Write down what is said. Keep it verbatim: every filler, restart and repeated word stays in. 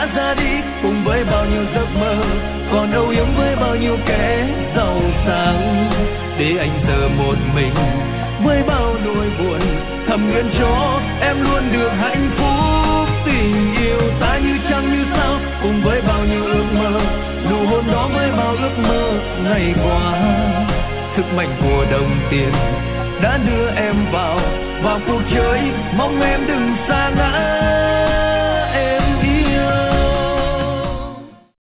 đã ra đi cùng với bao nhiêu giấc mơ, còn âu yếm với bao nhiêu kẻ giàu sang. Để anh giờ một mình với bao nỗi buồn, thầm nguyện cho em luôn được hạnh phúc. Tình yêu ta như trăng như sao cùng với bao nhiêu ước mơ, nụ hôn đó với bao ước mơ ngày qua. Sức mạnh của đồng tiền đã đưa em vào vào cuộc chơi, mong em đừng xa ngã.